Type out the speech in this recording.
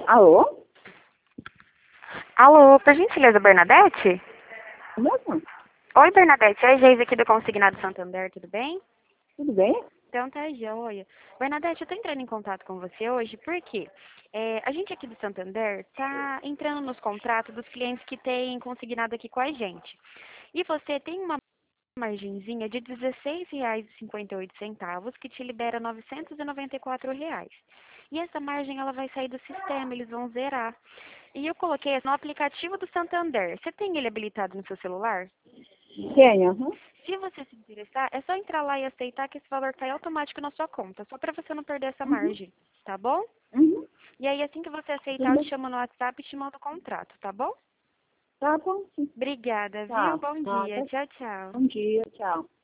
Alô? Alô, por gentileza, Bernadette? Mesmo? Oi, Bernadette. É a Geise aqui do Consignado Santander, tudo bem? Tudo bem? Então tá joia. Bernadette, eu tô entrando em contato com você hoje porque a gente aqui do Santander tá entrando nos contratos dos clientes que têm consignado aqui com a gente. E você tem uma margenzinha de R$ 16,58 que te libera R$ 994. E essa margem ela vai sair do sistema, eles vão zerar. E eu coloquei no aplicativo do Santander. Você tem ele habilitado no seu celular? Tenho. Uhum. Se você se interessar, é só entrar lá e aceitar que esse valor cai automático na sua conta, só para você não perder essa Uhum. margem, tá bom? Uhum. E aí, assim que você Tudo aceitar, eu te bem. chamo no WhatsApp e te mando o contrato, tá bom? Tá bom, sim. Obrigada, viu? Tchau. Bom Tá, dia. tá. Tchau, tchau. Bom dia, tchau.